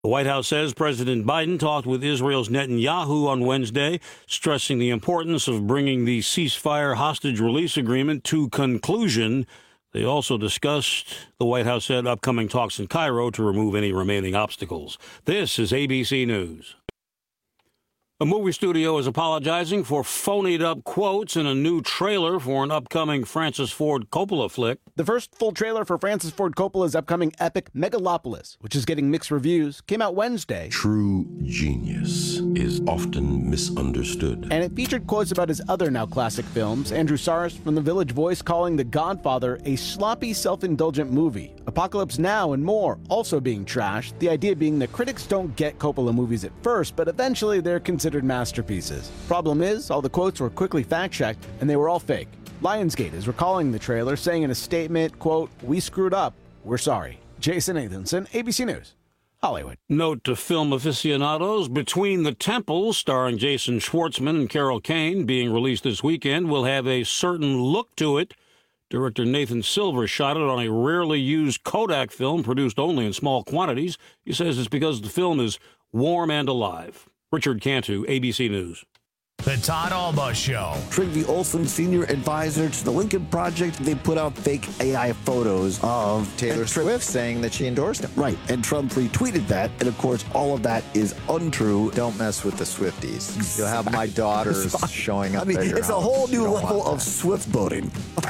The White House says President Biden talked with Israel's Netanyahu on Wednesday, stressing the importance of bringing the ceasefire hostage release agreement to conclusion. They also discussed, the White House said, upcoming talks in Cairo to remove any remaining obstacles. This is ABC News. A movie studio is apologizing for phonied-up quotes in a new trailer for an upcoming Francis Ford Coppola flick. The first full trailer for Francis Ford Coppola's upcoming epic Megalopolis, which is getting mixed reviews, came out Wednesday. True genius is often misunderstood. And it featured quotes about his other now classic films, Andrew Saris from The Village Voice calling The Godfather a sloppy, self-indulgent movie, Apocalypse Now and more also being trashed, the idea being that critics don't get Coppola movies at first, but eventually they're considered masterpieces. Problem is, all the quotes were quickly fact-checked, and they were all fake. Lionsgate is recalling the trailer, saying in a statement, quote, "We screwed up. We're sorry." Jason Nathanson, ABC News, Hollywood. Note to film aficionados, Between the Temples, starring Jason Schwartzman and Carol Kane, being released this weekend, will have a certain look to it. Director Nathan Silver shot it on a rarely used Kodak film produced only in small quantities. He says it's because the film is warm and alive. Richard Cantu, ABC News. The Todd Alba Show. Trygve Olsen, senior advisor to the Lincoln Project, they put out fake AI photos of Taylor Swift saying that she endorsed him. Right, and Trump retweeted that, and of course, all of that is untrue. Don't mess with the Swifties. You'll have my daughters showing up. I mean, at your it's a house. whole new You don't level want of that. Swift voting.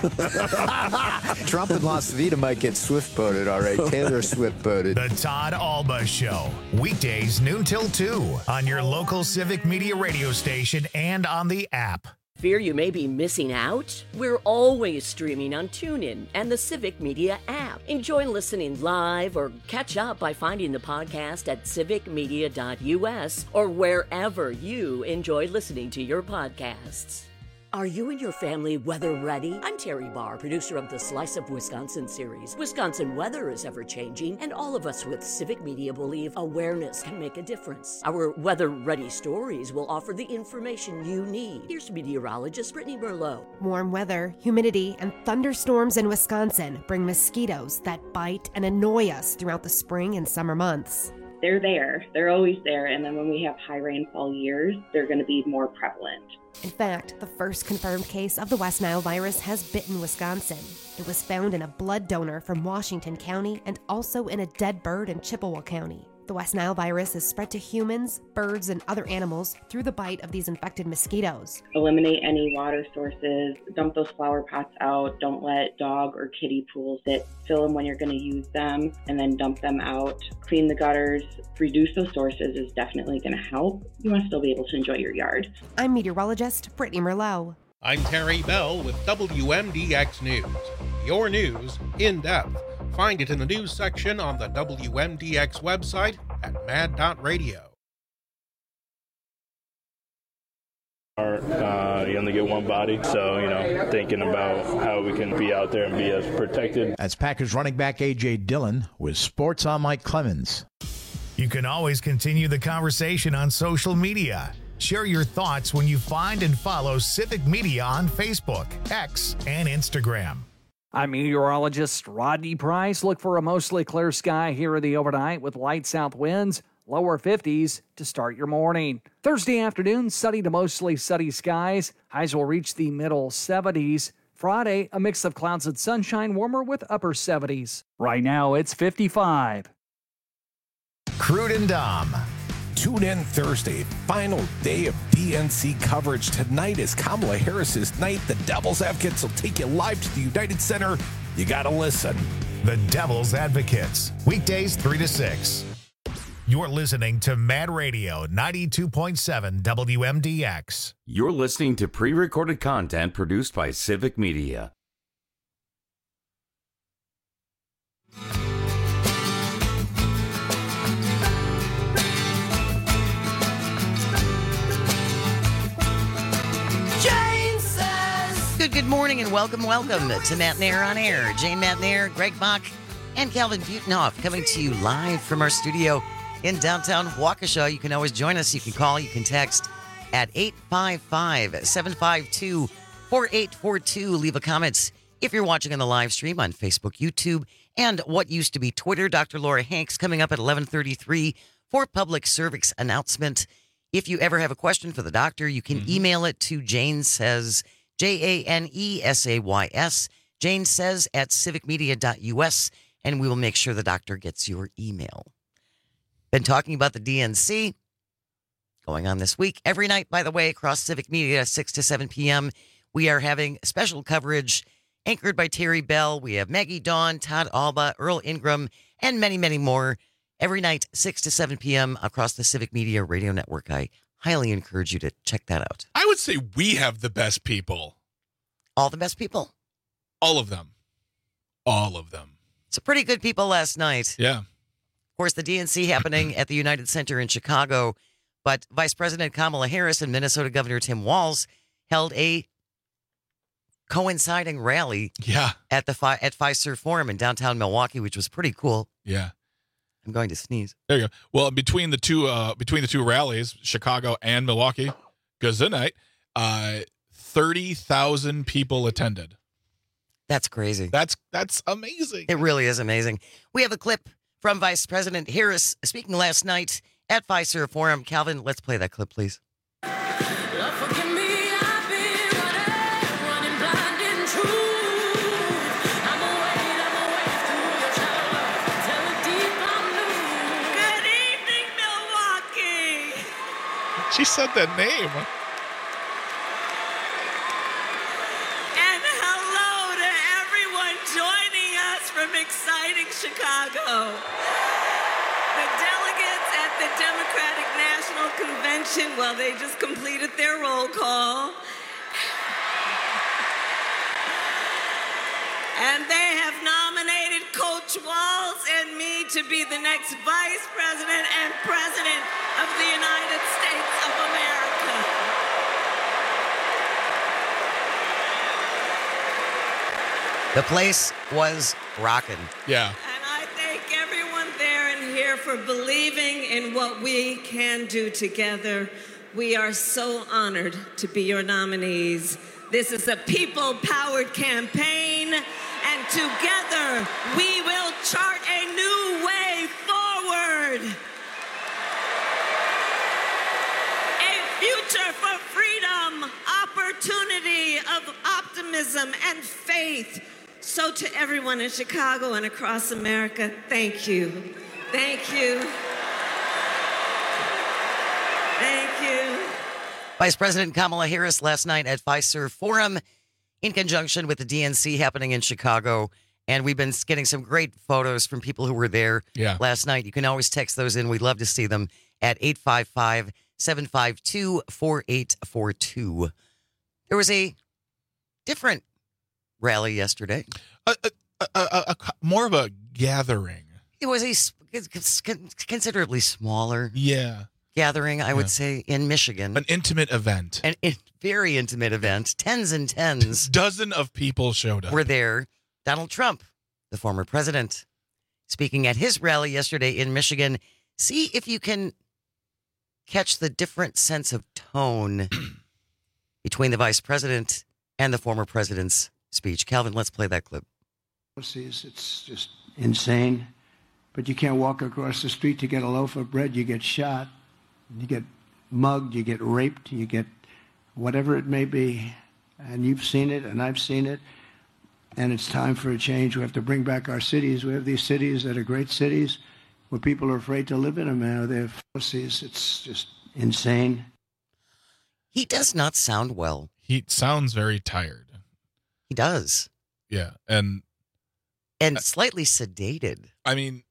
Trump and Las Vegas might get Swift voted, all right. Taylor Swift voted. The Todd Alba Show. Weekdays noon till 2 on your local Civic Media radio station and on the app. Fear you may be missing out? We're always streaming on TuneIn and the Civic Media app. Enjoy listening live or catch up by finding the podcast at civicmedia.us or wherever you enjoy listening to your podcasts. Are you and your family weather ready? I'm Terry Barr, producer of the Slice of Wisconsin series. Wisconsin weather is ever changing, and all of us with Civic Media believe awareness can make a difference. Our weather ready stories will offer the information you need. Here's meteorologist Brittany Merlot. Warm weather, humidity, and thunderstorms in Wisconsin bring mosquitoes that bite and annoy us throughout the spring and summer months. They're there. They're always there. And then when we have high rainfall years, they're going to be more prevalent. In fact, the first confirmed case of the West Nile virus has bitten Wisconsin. It was found in a blood donor from Washington County and also in a dead bird in Chippewa County. The West Nile virus is spread to humans, birds, and other animals through the bite of these infected mosquitoes. Eliminate any water sources, dump those flower pots out, don't let dog or kitty pools sit, fill them when you're going to use them, and then dump them out. Clean the gutters, reduce those sources is definitely going to help. You want to still be able to enjoy your yard. I'm meteorologist Brittany Merlot. I'm Terry Bell with WMDX News. Your news in depth. Find it in the news section on the WMDX website at mad.radio. You only get one body, so, thinking about how we can be out there and be as protected. That's Packers running back A.J. Dillon with Sports on Mike Clemens. You can always continue the conversation on social media. Share your thoughts when you find and follow Civic Media on Facebook, X, and Instagram. I'm meteorologist Rodney Price. Look for a mostly clear sky here in the overnight with light south winds, lower 50s to start your morning. Thursday afternoon, sunny to mostly sunny skies. Highs will reach the middle 70s. Friday, a mix of clouds and sunshine, warmer with upper 70s. Right now, it's 55. Crude and Dom. Tune in Thursday, final day of DNC coverage. Tonight is Kamala Harris's night. The Devil's Advocates will take you live to the United Center. You got to listen. The Devil's Advocates, weekdays 3 to 6. You're listening to Mad Radio 92.7 WMDX. You're listening to pre-recorded content produced by Civic Media. Good morning and welcome to Matt Nair on Air. Jane Matt Nair, Greg Bach, and Calvin Butenhoff coming to you live from our studio in downtown Waukesha. You can always join us. You can call, you can text at 855-752-4842. Leave a comment if you're watching on the live stream on Facebook, YouTube, and what used to be Twitter. Dr. Laura Hanks coming up at 11:33 for public service announcement. If you ever have a question for the doctor, you can email it to Jane Says, JANESAYS, Jane Says at civicmedia.us, and we will make sure the doctor gets your email. Been talking about the DNC going on this week. Every night, by the way, across Civic Media, 6 to 7 p.m., we are having special coverage anchored by Terry Bell. We have Maggie Dawn, Todd Alba, Earl Ingram, and many, many more. Every night, 6 to 7 p.m. across the Civic Media Radio Network. I highly encourage you to check that out. I would say we have the best people. All the best people? All of them. All of them. Some pretty good people last night. Yeah. Of course, the DNC happening at the United Center in Chicago, but Vice President Kamala Harris and Minnesota Governor Tim Walz held a coinciding rally at the at Fiserv Forum in downtown Milwaukee, which was pretty cool. Yeah. I'm going to sneeze. There you go. Well, between the two rallies, Chicago and Milwaukee, good night, 30,000 people attended. That's crazy. That's amazing. It really is amazing. We have a clip from Vice President Harris speaking last night at Fiserv Forum. Calvin, let's play that clip, please. She said that name. And hello to everyone joining us from exciting Chicago. The delegates at the Democratic National Convention, well, they just completed their roll call. And they have nominated Coach Walz and me to be the next Vice President and President of the United States of America. The place was rocking. Yeah. And I thank everyone there and here for believing in what we can do together. We are so honored to be your nominees. This is a people-powered campaign, and together we will chart a new way forward. A future for freedom, opportunity, of optimism and faith. So to everyone in Chicago and across America, thank you. Thank you. Thank you. Vice President Kamala Harris last night at Fiserv Forum in conjunction with the DNC happening in Chicago. And we've been getting some great photos from people who were there last night. You can always text those in. We'd love to see them at 855-752-4842. There was a different rally yesterday. More of a gathering. It was a considerably smaller gathering, I would say, in Michigan. An intimate event. An very intimate event. Tens and tens. Dozen of people showed up. Were there. Donald Trump, the former president, speaking at his rally yesterday in Michigan. See if you can catch the different sense of tone between the vice president and the former president's speech. Calvin, let's play that clip. It's just insane. But you can't walk across the street to get a loaf of bread. You get shot. You get mugged. You get raped. You get whatever it may be. And you've seen it, and I've seen it. And it's time for a change. We have to bring back our cities. We have these cities that are great cities where people are afraid to live in them. Now they're fallacies. It's just insane. He does not sound well. He sounds very tired. He does. Yeah. And slightly sedated. I mean,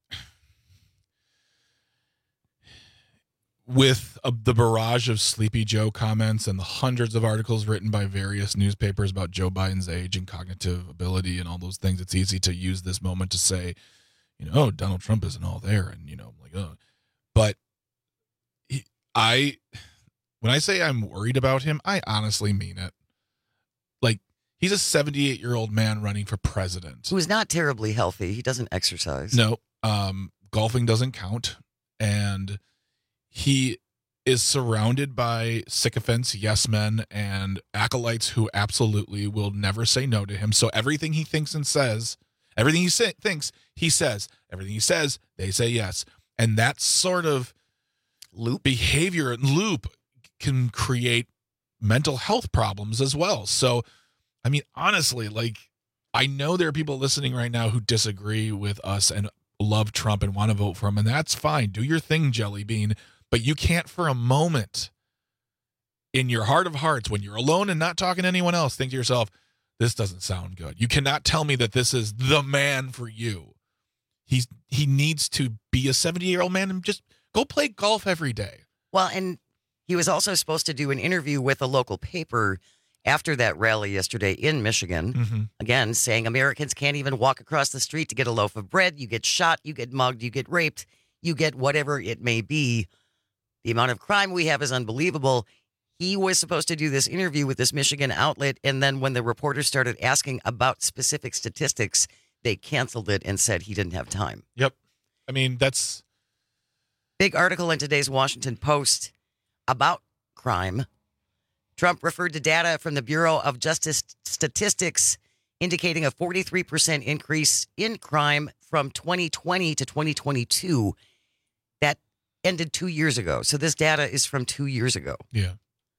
with the barrage of Sleepy Joe comments and the hundreds of articles written by various newspapers about Joe Biden's age and cognitive ability and all those things, it's easy to use this moment to say, oh, Donald Trump isn't all there. And, like, oh. But when I say I'm worried about him, I honestly mean it. Like, he's a 78-year-old man running for president. Who's not terribly healthy. He doesn't exercise. No. Golfing doesn't count. And he is surrounded by sycophants, yes men, and acolytes who absolutely will never say no to him. So everything he thinks and says, everything he thinks, he says. Everything he says, they say yes. And that's sort of loop. Behavior loop can create mental health problems as well. So, I mean, honestly, like, I know there are people listening right now who disagree with us and love Trump and want to vote for him, and that's fine. Do your thing, Jelly Bean. But you can't for a moment in your heart of hearts, when you're alone and not talking to anyone else, think to yourself, this doesn't sound good. You cannot tell me that this is the man for you. He needs to be a 70-year-old man and just go play golf every day. Well, and he was also supposed to do an interview with a local paper after that rally yesterday in Michigan, again, saying Americans can't even walk across the street to get a loaf of bread. You get shot, you get mugged, you get raped, you get whatever it may be. The amount of crime we have is unbelievable. He was supposed to do this interview with this Michigan outlet, and then when the reporters started asking about specific statistics, they canceled it and said he didn't have time. Yep. I mean, that's... Big article in today's Washington Post about crime. Trump referred to data from the Bureau of Justice Statistics indicating a 43% increase in crime from 2020 to 2022. That ended 2 years ago. So this data is from 2 years ago. Yeah.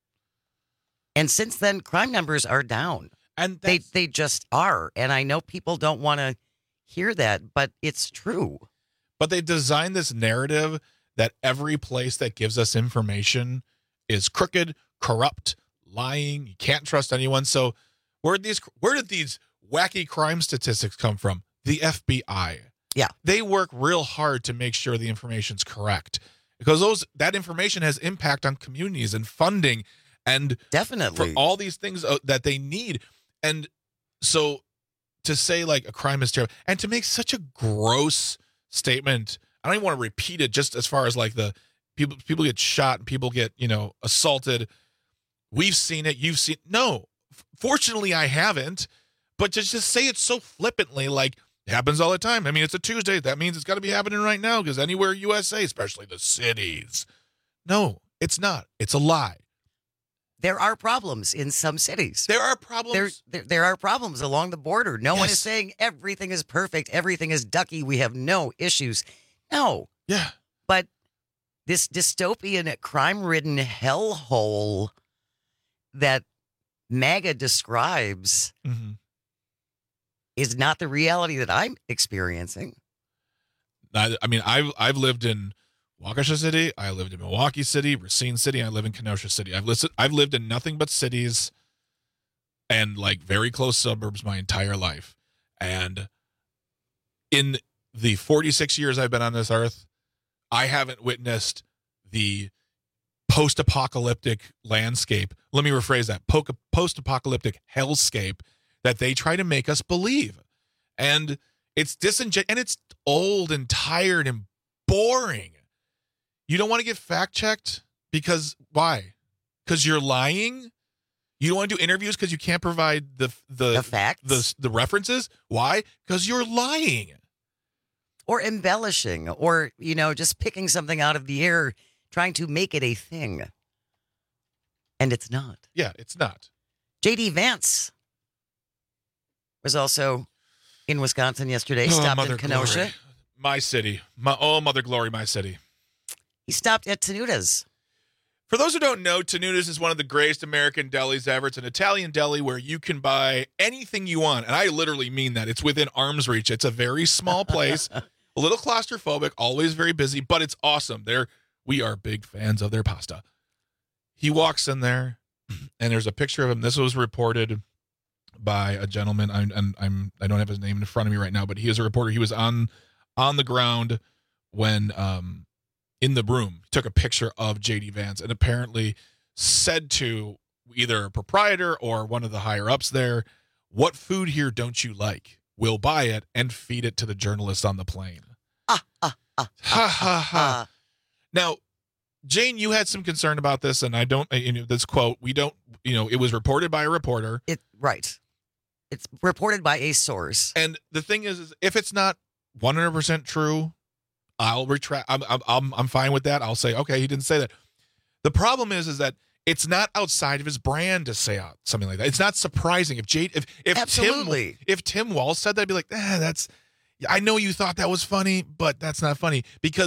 And since then, crime numbers are down. And they just are. And I know people don't want to hear that, but it's true. But they designed this narrative that every place that gives us information is crooked, corrupt, lying. You can't trust anyone. So where did these wacky crime statistics come from? The FBI. Yeah. They work real hard to make sure the information's correct, because that information has impact on communities and funding and definitely for all these things that they need. And so to say like a crime is terrible and to make such a gross statement, I don't even want to repeat it, just as far as like the people get shot and people get, assaulted. We've seen it. You've seen. No, fortunately I haven't, but to just say it so flippantly, like it happens all the time. I mean, it's a Tuesday. That means it's got to be happening right now because anywhere USA, especially the cities. No, it's not. It's a lie. There are problems in some cities. There are problems. There are problems along the border. No one is saying everything is perfect. Everything is ducky. We have no issues. No. Yeah. But this dystopian, crime-ridden hellhole that MAGA describes is not the reality that I'm experiencing. I mean, I've lived in Waukesha City. I lived in Milwaukee City, Racine City. I live in Kenosha City. I've lived in nothing but cities and like very close suburbs my entire life. And in the 46 years I've been on this earth, I haven't witnessed the post-apocalyptic landscape. Let me rephrase that. Post-apocalyptic hellscape that they try to make us believe. And it's disingenuous, and it's old and tired and boring. You don't want to get fact-checked because why? Because you're lying? You don't want to do interviews because you can't provide the facts? The references? Why? Because you're lying. Or embellishing, or, just picking something out of the air, trying to make it a thing. And it's not. Yeah, it's not. J.D. Vance was also in Wisconsin yesterday, stopped in Kenosha. Glory. My city. Mother Glory, my city. He stopped at Tenuta's. For those who don't know, Tenuta's is one of the greatest American delis ever. It's an Italian deli where you can buy anything you want. And I literally mean that. It's within arm's reach. It's a very small place, a little claustrophobic, always very busy, but it's awesome. We are big fans of their pasta. He walks in there, and there's a picture of him. This was reported by a gentleman. I don't have his name in front of me right now, but he is a reporter. He was on the ground when in the room, took a picture of J.D. Vance and apparently said to either a proprietor or one of the higher ups there, "What food here don't you like? We'll buy it and feed it to the journalists on the plane." Ha ha ha. Now, Jane, you had some concern about this, and I don't, this quote, it was reported by a reporter. Right. It's reported by a source. And the thing is if it's not 100% true, I'll retract. I'm fine with that. I'll say, okay, he didn't say that. The problem is that it's not outside of his brand to say something like that. It's not surprising if Absolutely. If Tim Walz said that, I'd be like, I know you thought that was funny, but that's not funny, because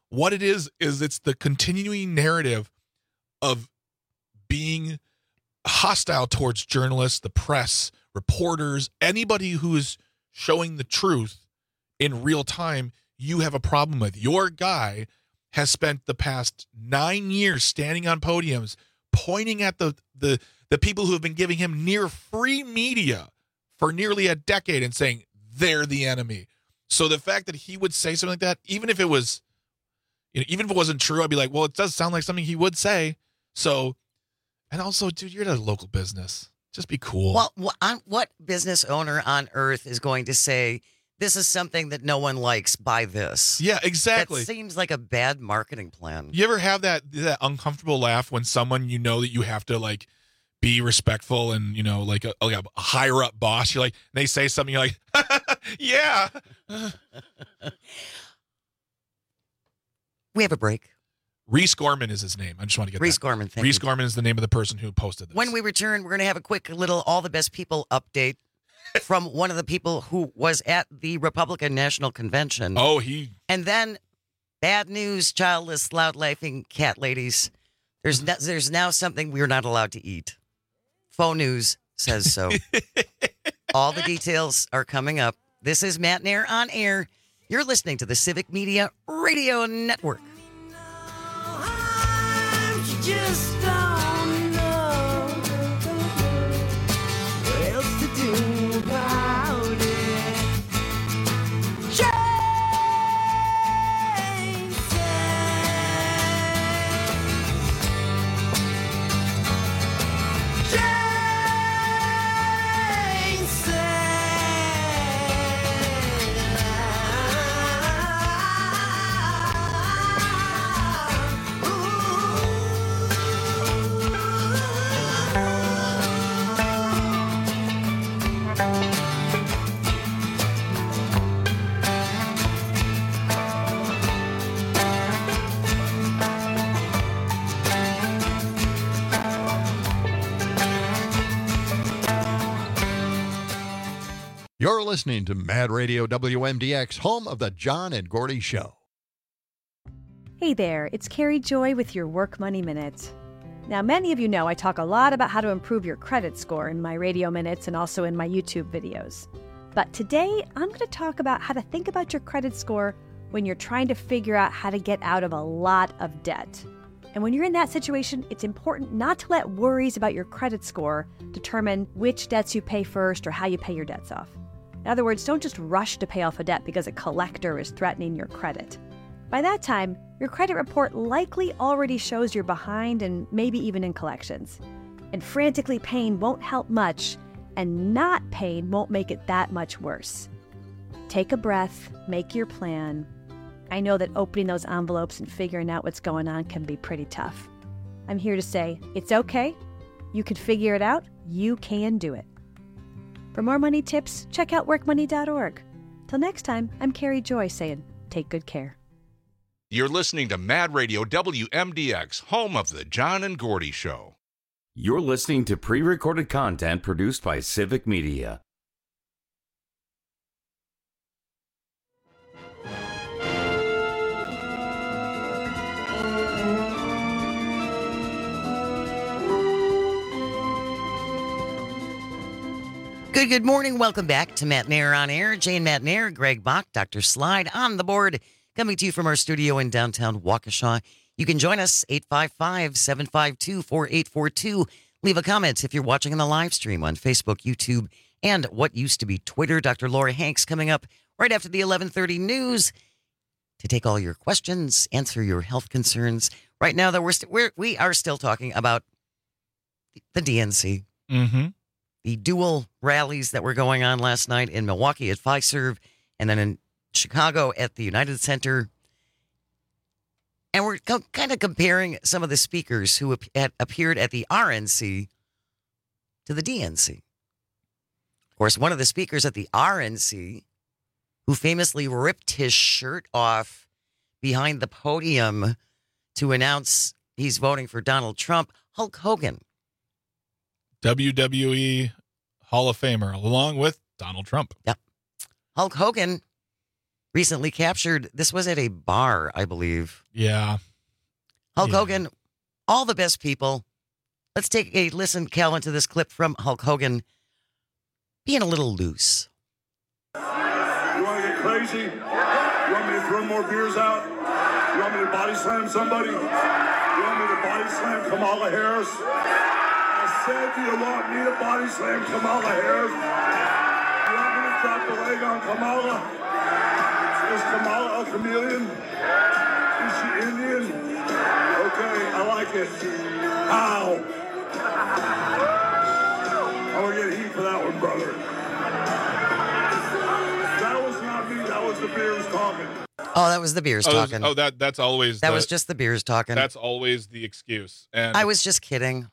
what it is it's the continuing narrative of being hostile towards journalists, the press, reporters, anybody who is showing the truth in real time. You have a problem with. Your guy has spent the past 9 years standing on podiums, pointing at the people who have been giving him near free media for nearly a decade and saying they're the enemy. So the fact that he would say something like that, even if it was, even if it wasn't true, I'd be like, well, it does sound like something he would say. So, and also, dude, you're at a local business. Just be cool. Well, what business owner on earth is going to say, this is something that no one likes, buy this? Yeah, exactly. That seems like a bad marketing plan. You ever have that uncomfortable laugh when someone you know that you have to like be respectful and, you know, like a higher up boss, you're like, they say something, you're like, yeah. We have a break. Reese Gorman is his name. I just want to get Reese that. Gorman. Reese Gorman is the name of the person who posted this. When we return, we're going to have a quick little All the Best People update from one of the people who was at the Republican National Convention. Oh, And then bad news, childless, loud-laughing cat ladies. There's now something we're not allowed to eat. Faux News says so. All the details are coming up. This is Matt Nair on air. You're listening to the Civic Media Radio Network. Just don't know what else to do about it. You're listening to Mad Radio WMDX, home of the John and Gordy Show. Hey there, it's Carrie Joy with your Work Money Minute. Now, many of you know I talk a lot about how to improve your credit score in my radio minutes and also in my YouTube videos. But today, I'm going to talk about how to think about your credit score when you're trying to figure out how to get out of a lot of debt. And when you're in that situation, it's important not to let worries about your credit score determine which debts you pay first or how you pay your debts off. In other words, don't just rush to pay off a debt because a collector is threatening your credit. By that time, your credit report likely already shows you're behind and maybe even in collections. And frantically paying won't help much, and not paying won't make it that much worse. Take a breath, make your plan. I know that opening those envelopes and figuring out what's going on can be pretty tough. I'm here to say, it's okay. You can figure it out. You can do it. For more money tips, check out workmoney.org. Till next time, I'm Carrie Joy saying, take good care. You're listening to Mad Radio WMDX, home of the John and Gordy Show. You're listening to pre-recorded content produced by Civic Media. Good morning. Welcome back to Matt Nair on Air. Jane Matt Nair, Greg Bach, Dr. Slide on the board, coming to you from our studio in downtown Waukesha. You can join us, 855-752-4842. Leave a comment if you're watching on the live stream on Facebook, YouTube, and what used to be Twitter. Dr. Laura Hanks coming up right after the 11:30 news to take all your questions, answer your health concerns. Right now, though, we are still talking about the DNC. Mm-hmm. The dual rallies that were going on last night in Milwaukee at Fiserv and then in Chicago at the United Center. And we're kind of comparing some of the speakers who had appeared at the RNC to the DNC. Of course, one of the speakers at the RNC, who famously ripped his shirt off behind the podium to announce he's voting for Donald Trump, Hulk Hogan. WWE Hall of Famer, along with Donald Trump. Yep. Hulk Hogan recently captured. This was at a bar, I believe. Yeah. Hulk Hogan, all the best people. Let's take a listen, Calvin, to this clip from Hulk Hogan being a little loose. You want to get crazy? You want me to throw more beers out? You want me to body slam somebody? You want me to body slam Kamala Harris? I said, do you want me to body slam Kamala Harris? You want me to drop the leg on Kamala? Is Kamala a chameleon? Is she Indian? Okay, I like it. Ow. I'm going to get heat for that one, brother. That was not me. That was the beers talking. Oh, that was the beers talking. That's always. That was just the beers talking. That's always the excuse. And I was just kidding.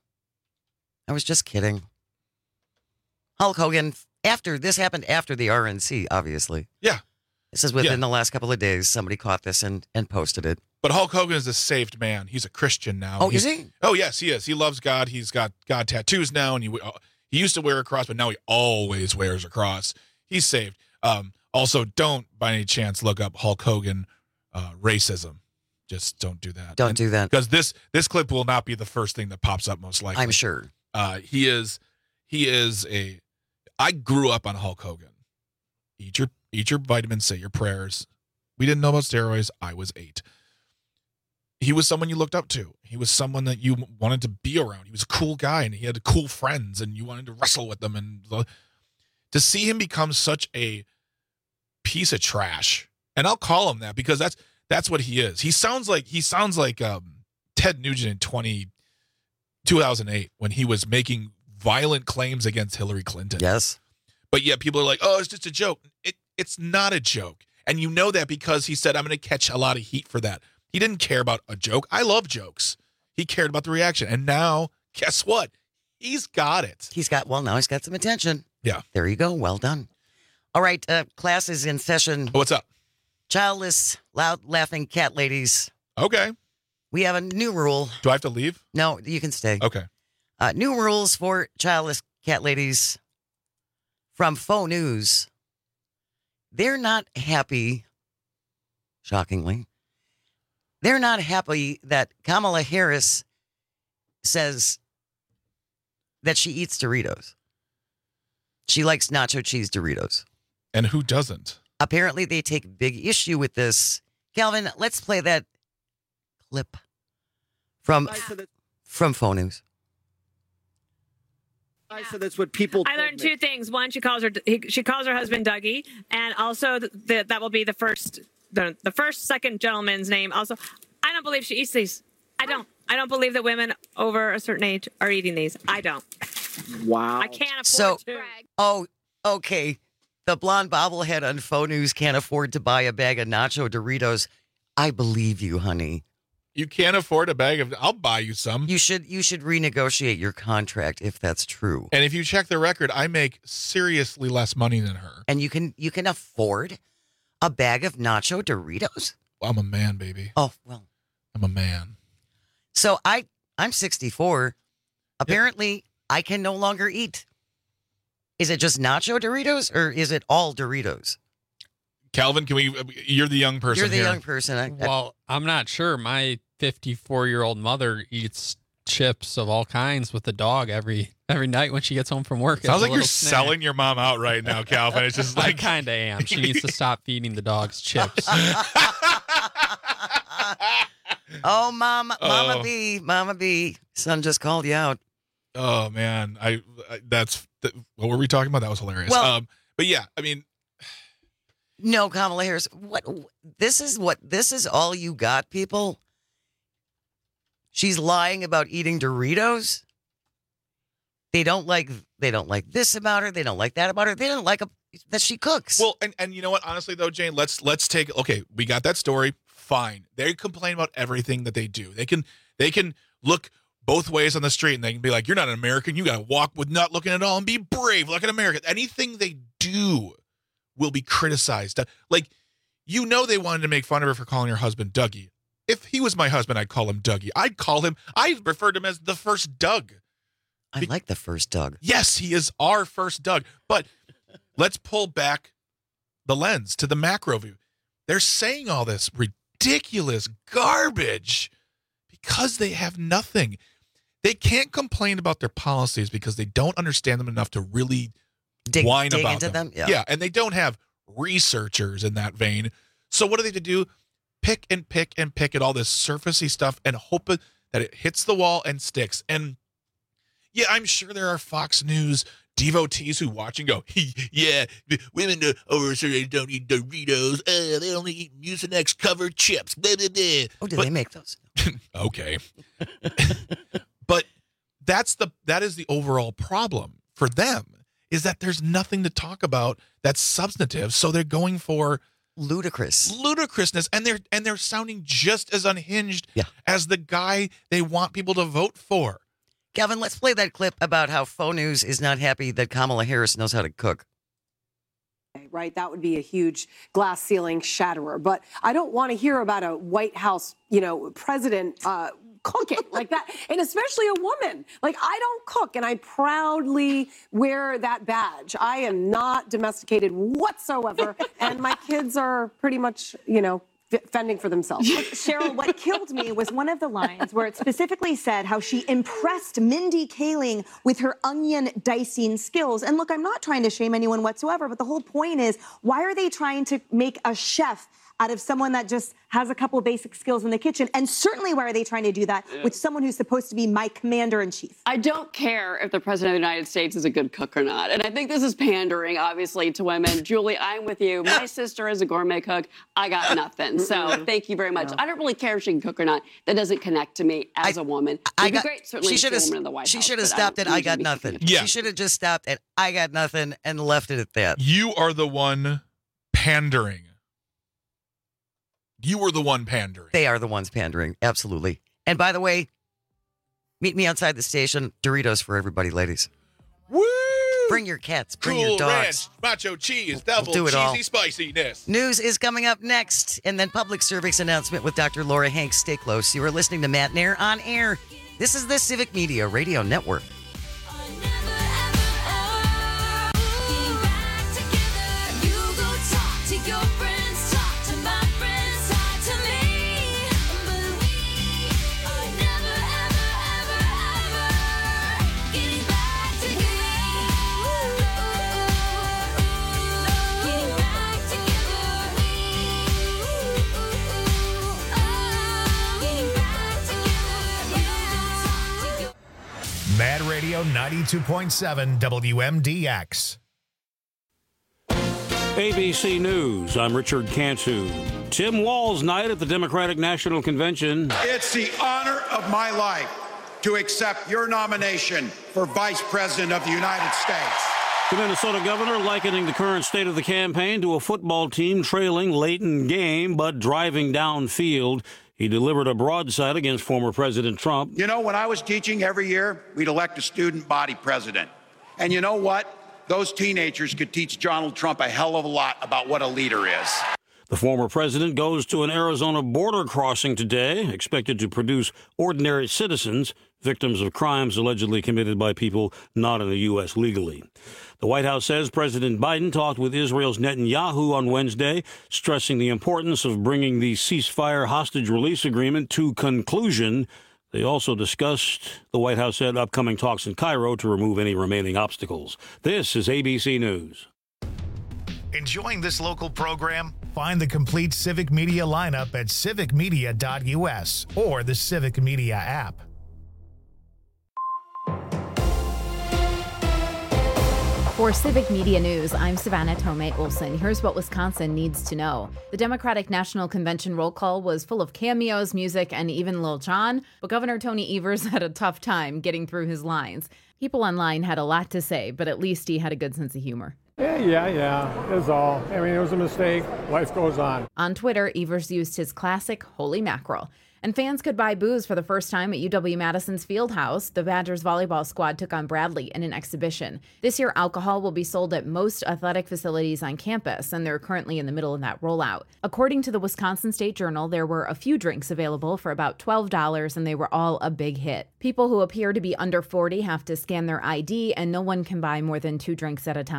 Hulk Hogan, this happened after the RNC, obviously. Yeah. This is within the last couple of days. Somebody caught this and posted it. But Hulk Hogan is a saved man. He's a Christian now. Oh, is he? Oh, yes, he is. He loves God. He's got God tattoos now, and he used to wear a cross, but now he always wears a cross. He's saved. Also, don't by any chance look up Hulk Hogan racism. Just don't do that. Don't do that. Because this clip will not be the first thing that pops up, most likely. I'm sure. He is a. I grew up on Hulk Hogan. Eat your vitamins, say your prayers. We didn't know about steroids. I was 8. He was someone you looked up to. He was someone that you wanted to be around. He was a cool guy, and he had cool friends, and you wanted to wrestle with them. And to see him become such a piece of trash, and I'll call him that because that's what he is. He sounds like Ted Nugent in 2008 when he was making violent claims against Hillary Clinton. Yes. But yet people are like, oh, it's just a joke. It's not a joke. And you know that because he said, I'm going to catch a lot of heat for that. He didn't care about a joke. I love jokes. He cared about the reaction. And now, guess what? He's got it. Now he's got some attention. Yeah. There you go. Well done. All right. Class is in session. What's up? Childless, loud, laughing cat ladies. Okay. We have a new rule. Do I have to leave? No, you can stay. Okay. New rules for childless cat ladies from Faux News. They're not happy, shockingly. They're not happy that Kamala Harris says that she eats Doritos. She likes nacho cheese Doritos. And who doesn't? Apparently, they take big issue with this. Calvin, let's play that clip from Faux News. So that's what people. I learned 2 things. One, she calls her husband Dougie, and also that will be the first second gentleman's name. Also, I don't believe she eats these. I don't believe that women over a certain age are eating these. I don't. Wow. I can't afford to. Oh, okay. The blonde bobblehead on Faux News can't afford to buy a bag of nacho Doritos. I believe you, honey. You can't afford a bag of. I'll buy you some. You should renegotiate your contract if that's true. And if you check the record, I make seriously less money than her. And you can afford a bag of nacho Doritos? Well, I'm a man, baby. Oh, well. I'm a man. So I'm 64. Apparently, I can no longer eat. Is it just nacho Doritos or is it all Doritos? Calvin, you're the young person. You're the here. young person. Well, I'm not sure. My 54-year-old mother eats chips of all kinds with the dog every night when she gets home from work. Sounds like you're selling your mom out right now, Calvin. It's just like I kind of am. She needs to stop feeding the dogs chips. Oh, Mama B, son just called you out. Oh man, what were we talking about? That was hilarious. Well, but yeah, I mean, no, Kamala Harris. This is all you got, people. She's lying about eating Doritos. They don't like this about her. They don't like that about her. They don't like that she cooks. Well, and you know what? Honestly, though, Jane, let's take. Okay, we got that story. Fine. They complain about everything that they do. They can look both ways on the street and they can be like, "You're not an American. You got to walk with not looking at all and be brave like an American." Anything they do will be criticized. Like, they wanted to make fun of her for calling her husband Dougie. If he was my husband, I'd call him Dougie. I referred to him as the first Doug. I like the first Doug. Yes, he is our first Doug. But let's pull back the lens to the macro view. They're saying all this ridiculous garbage because they have nothing. They can't complain about their policies because they don't understand them enough to really whine dig about into them. Yeah, and they don't have researchers in that vein. So what do they do? Pick and pick and pick at all this surfacey stuff and hope that it hits the wall and sticks. And yeah, I'm sure there are Fox News devotees who watch and go, yeah, women over there don't eat Doritos. They only eat Mucinex covered chips. Blah, blah, blah. Oh, do they make those? Okay. But that is the overall problem for them, is that there's nothing to talk about that's substantive. So they're going for ludicrousness, and they're sounding just as unhinged as the guy they want people to vote for. Kevin, let's play that clip about how Faux News is not happy that Kamala Harris knows how to cook. Right, that would be a huge glass ceiling shatterer. But I don't want to hear about a White House, president cooking like that, and especially a woman. Like, I don't cook, and I proudly wear that badge. I am not domesticated whatsoever, and my kids are pretty much, fending for themselves. Cheryl, what killed me was one of the lines where it specifically said how she impressed Mindy Kaling with her onion dicing skills. And look, I'm not trying to shame anyone whatsoever, but the whole point is, why are they trying to make a chef out of someone that just has a couple of basic skills in the kitchen? And certainly, why are they trying to do that with someone who's supposed to be my commander-in-chief? I don't care if the president of the United States is a good cook or not. And I think this is pandering, obviously, to women. Julie, I'm with you. My sister is a gourmet cook. I got nothing. So thank you very much. I don't really care if she can cook or not. That doesn't connect to me as a woman. It'd be great, certainly, to see a woman in the White House. She should have stopped at I got nothing. Yeah. She should have just stopped at I got nothing and left it at that. You are the one pandering. You were the one pandering. They are the ones pandering. Absolutely. And by the way, meet me outside the station. Doritos for everybody, ladies. Woo! Bring your cats. Bring Cool your dogs. Ranch, macho cheese, double do it cheesy all. spiciness. News is coming up next, and then public service announcement with Dr. Laura Hanks. Stay close. You are listening to Matt Nair on air. This is the Civic Media Radio Network. Mad Radio 92.7 WMDX. ABC News, I'm Richard Cantu. Tim Walz night at the Democratic National Convention. It's the honor of my life to accept your nomination for Vice President of the United States. The Minnesota governor likening the current state of the campaign to a football team trailing late in game but driving downfield. He delivered a broadside against former President Trump. You know, when I was teaching every year, we'd elect a student body president. And you know what? Those teenagers could teach Donald Trump a hell of a lot about what a leader is. The former president goes to an Arizona border crossing today, expected to produce ordinary citizens, victims of crimes allegedly committed by people not in the U.S. legally. The White House says President Biden talked with Israel's Netanyahu on Wednesday, stressing the importance of bringing the ceasefire hostage release agreement to conclusion. They also discussed, the White House said, upcoming talks in Cairo to remove any remaining obstacles. This is ABC News. Enjoying this local program? Find the complete Civic Media lineup at civicmedia.us or the Civic Media app. For Civic Media News, I'm Savannah Tomei Olson. Here's what Wisconsin needs to know. The Democratic National Convention roll call was full of cameos, music, and even Lil Jon, but Governor Tony Evers had a tough time getting through his lines. People online had a lot to say, but at least he had a good sense of humor. Yeah, is all. I mean, it was a mistake. Life goes on. On Twitter, Evers used his classic holy mackerel. And fans could buy booze for the first time at UW-Madison's Fieldhouse. The Badgers volleyball squad took on Bradley in an exhibition. This year, alcohol will be sold at most athletic facilities on campus, and they're currently in the middle of that rollout. According to the Wisconsin State Journal, there were a few drinks available for about $12, and they were all a big hit. People who appear to be under 40 have to scan their ID, and no one can buy more than 2 drinks at a time.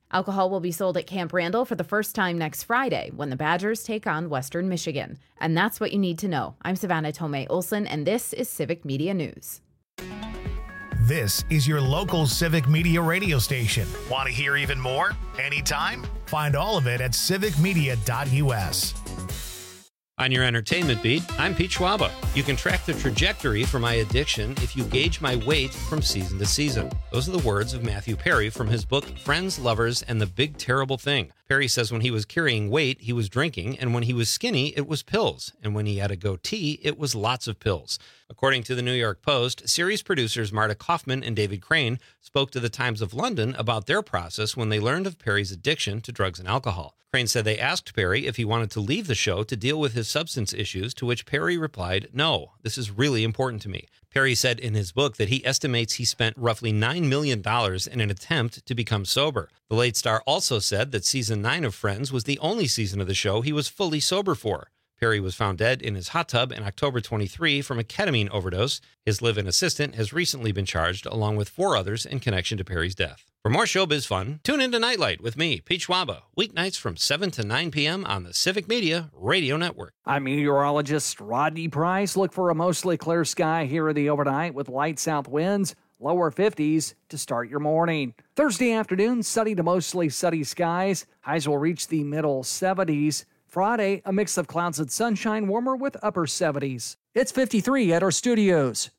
Alcohol will be sold at Camp Randall for the first time next Friday when the Badgers take on Western Michigan. And that's what you need to know. I'm Savannah Tomei Olson, and this is Civic Media News. This is your local Civic Media radio station. Want to hear even more? Anytime? Find all of it at civicmedia.us. On your entertainment beat, I'm Pete Schwaba. You can track the trajectory for my addiction if you gauge my weight from season to season. Those are the words of Matthew Perry from his book, Friends, Lovers, and the Big Terrible Thing. Perry says when he was carrying weight, he was drinking, and when he was skinny, it was pills. And when he had a goatee, it was lots of pills. According to the New York Post, series producers Marta Kaufman and David Crane spoke to the Times of London about their process when they learned of Perry's addiction to drugs and alcohol. Crane said they asked Perry if he wanted to leave the show to deal with his substance issues, to which Perry replied, "No, this is really important to me." Perry said in his book that he estimates he spent roughly $9 million in an attempt to become sober. The late star also said that season 9 of Friends was the only season of the show he was fully sober for. Perry was found dead in his hot tub in October 23 from a ketamine overdose. His live-in assistant has recently been charged, along with 4 others, in connection to Perry's death. For more showbiz fun, tune into Nightlight with me, Pete Schwaba, weeknights from 7 to 9 p.m. on the Civic Media Radio Network. I'm meteorologist Rodney Price. Look for a mostly clear sky here in the overnight with light south winds, lower 50s to start your morning. Thursday afternoon, sunny to mostly sunny skies. Highs will reach the middle 70s. Friday, a mix of clouds and sunshine, warmer with upper 70s. It's 53 at our studios.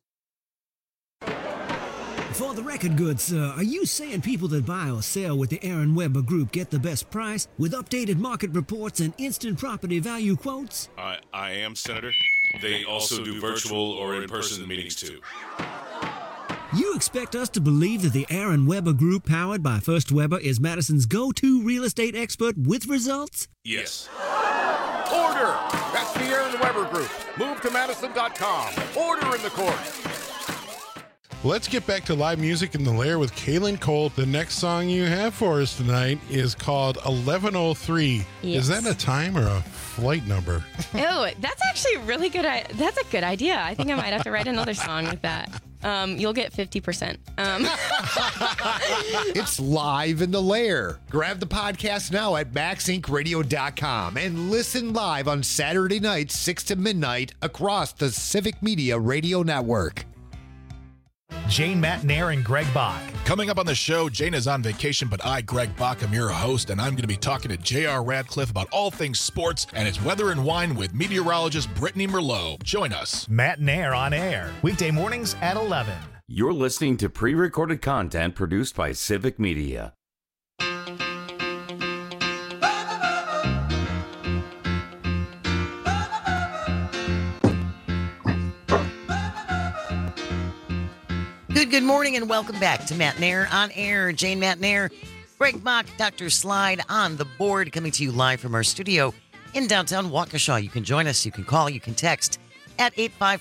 For the record, good sir, are you saying people that buy or sell with the Aaron Weber Group get the best price with updated market reports and instant property value quotes? I am, Senator. They also do virtual or in-person meetings, too. You expect us to believe that the Aaron Weber Group, powered by First Weber, is Madison's go-to real estate expert with results? Yes. Order! That's the Aaron Weber Group. Move to Madison.com. Order in the court. Let's get back to live music in the Lair with Kaylin Cole. The next song you have for us tonight is called 1103. Yes. Is that a time or a flight number? Oh, that's actually really good. That's a good idea. I think I might have to write another song with that. You'll get 50%. It's live in the Lair. Grab the podcast now at maxincradio.com and listen live on Saturday nights, 6 to midnight, across the Civic Media Radio Network. Jane Matnair and Greg Bach. Coming up on the show, Jane is on vacation, but I, Greg Bach, am your host, and I'm going to be talking to J.R. Radcliffe about all things sports and its weather and wine with meteorologist Brittany Merlot. Join us. Matnair on air, weekday mornings at 11. You're listening to pre-recorded content produced by Civic Media. Good morning and welcome back to Matt Nair on air. Jane Matt Nair, Greg Bach, Dr. Slide on the board, coming to you live from our studio in downtown Waukesha. You can join us, you can call, you can text at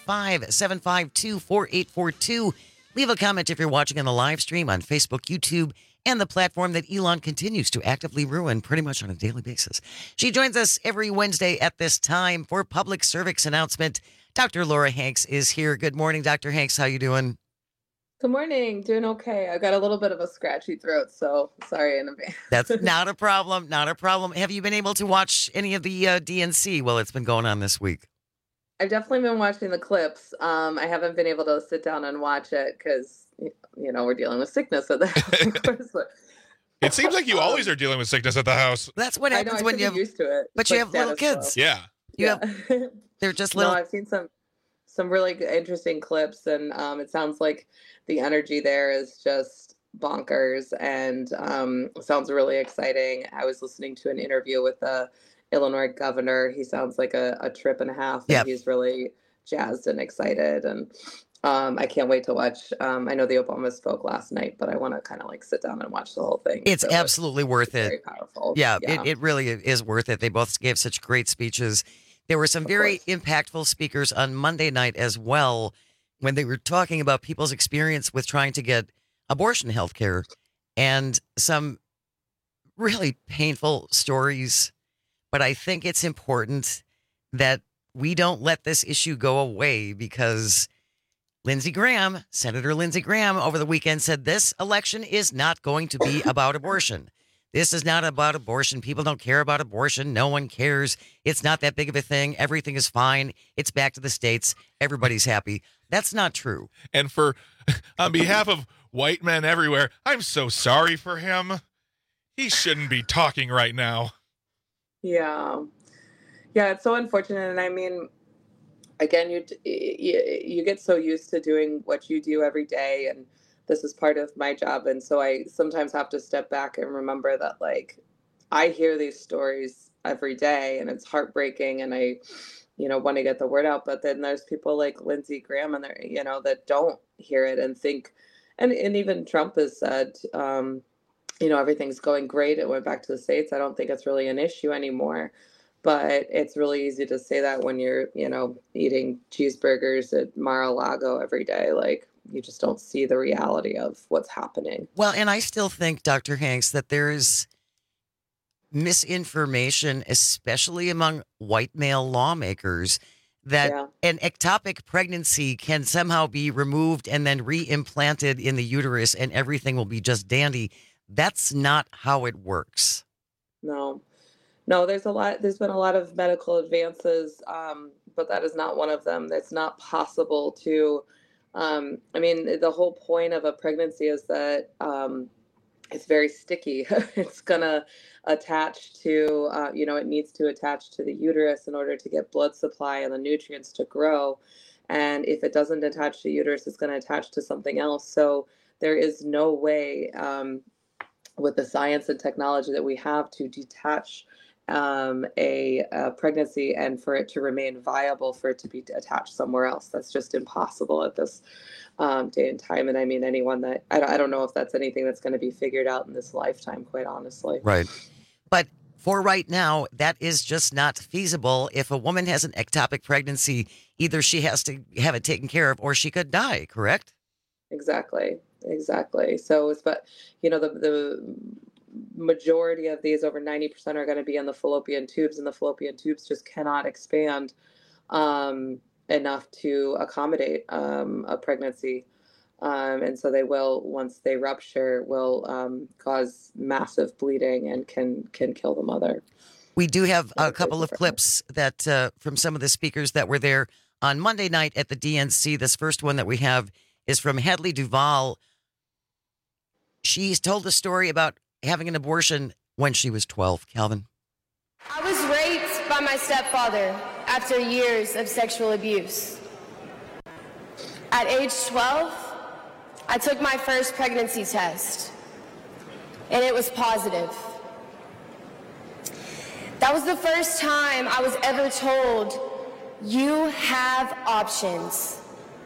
855-752-4842. Leave a comment if you're watching on the live stream on Facebook, YouTube, and the platform that Elon continues to actively ruin pretty much on a daily basis. She joins us every Wednesday at this time for public service announcement. Dr. Laura Hanks is here. Good morning, Dr. Hanks. How you doing? Good morning. Doing okay. I got a little bit of a scratchy throat, so sorry in advance. That's not a problem. Not a problem. Have you been able to watch any of the DNC while it's been going on this week? I've definitely been watching the clips. I haven't been able to sit down and watch it because, you know, we're dealing with sickness at the house, of course. It seems like you always are dealing with sickness at the house. That's what happens when you have used to it. But you have little kids. Yeah. They're just little. No, I've seen some really interesting clips, and it sounds like the energy there is just bonkers, and sounds really exciting. I was listening to an interview with the Illinois governor. He sounds like a trip and a half, and he's really jazzed and excited, and I can't wait to watch. I know the Obama spoke last night, but I want to kind of like sit down and watch the whole thing. It's absolutely worth it. Very powerful. Yeah, it really is worth it. They both gave such great speeches. There were some very impactful speakers on Monday night as well, when they were talking about people's experience with trying to get abortion health care, and some really painful stories. But I think it's important that we don't let this issue go away, because Lindsey Graham, Senator Lindsey Graham, over the weekend said this election is not going to be about abortion. This is not about abortion. People don't care about abortion. No one cares. It's not that big of a thing. Everything is fine. It's back to the States. Everybody's happy. That's not true. And on behalf of white men everywhere, I'm so sorry for him. He shouldn't be talking right now. Yeah. Yeah, it's so unfortunate. And I mean, again, you get so used to doing what you do every day, and this is part of my job. And so I sometimes have to step back and remember that, like, I hear these stories every day and it's heartbreaking, and I, want to get the word out. But then there's people like Lindsey Graham and they're, that don't hear it and think, and even Trump has said, everything's going great. It went back to the States. I don't think it's really an issue anymore. But it's really easy to say that when you're, eating cheeseburgers at Mar-a-Lago every day. Like, you just don't see the reality of what's happening. Well, and I still think, Dr. Hanks, that there is misinformation, especially among white male lawmakers, that an ectopic pregnancy can somehow be removed and then re-implanted in the uterus and everything will be just dandy. That's not how it works. No, there's been a lot of medical advances, but that is not one of them. It's not possible to, the whole point of a pregnancy is that it's very sticky. It's going to attach to, it needs to attach to the uterus in order to get blood supply and the nutrients to grow. And if it doesn't attach to the uterus, it's going to attach to something else. So there is no way with the science and technology that we have to detach a pregnancy and for it to remain viable, for it to be attached somewhere else. That's just impossible at this day and time. And I mean, anyone that, I don't know if that's anything that's going to be figured out in this lifetime, quite honestly. Right. But for right now, that is just not feasible. If a woman has an ectopic pregnancy, either she has to have it taken care of or she could die, correct? Exactly. So, but the majority of these, over 90%, are going to be in the fallopian tubes, and the fallopian tubes just cannot expand enough to accommodate a pregnancy. And so they will, once they rupture, will cause massive bleeding and can kill the mother. We do have a couple of clips that from some of the speakers that were there on Monday night at the DNC. This first one that we have is from Hedley Duval. She's told a story about having an abortion when she was 12, Calvin. I was raped by my stepfather after years of sexual abuse. At age 12, I took my first pregnancy test, and it was positive. That was the first time I was ever told, you have options.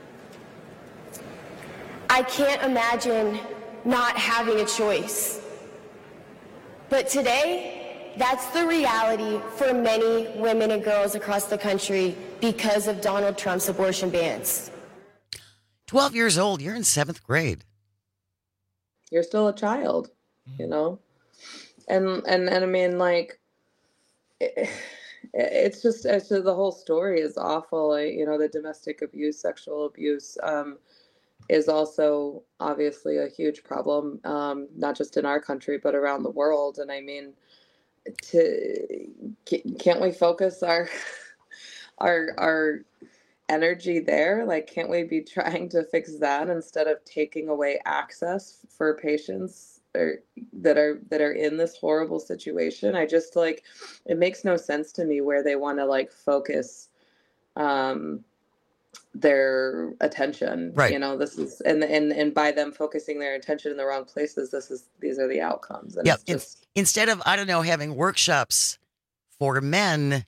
I can't imagine not having a choice. But today, that's the reality for many women and girls across the country because of Donald Trump's abortion bans. 12 years old, you're in 7th grade. You're still a child, And I mean, like, it's just the whole story is awful. The domestic abuse, sexual abuse, is also obviously a huge problem, not just in our country, but around the world. And I mean, can't we focus our energy there? Like, can't we be trying to fix that instead of taking away access for patients that are in this horrible situation? I just, like, it makes no sense to me where they want to, like, focus their attention. Right. This is and by them focusing their attention in the wrong places, these are the outcomes. And yeah. Instead of, having workshops for men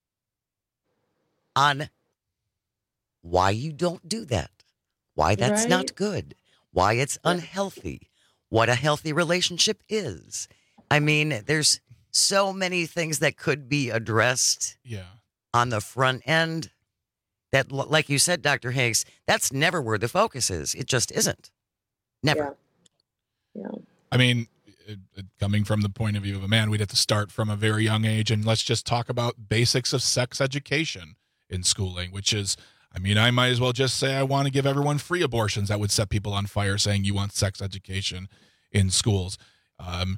on why you don't do that, why that's not good, why it's unhealthy, what a healthy relationship is. I mean, there's so many things that could be addressed on the front end that, like you said, Dr. Hanks, that's never where the focus is. It just isn't. Never. Yeah. I mean, coming from the point of view of a man, we'd have to start from a very young age, and let's just talk about basics of sex education in schooling, which is, I mean, I might as well just say I want to give everyone free abortions. That would set people on fire, saying you want sex education in schools.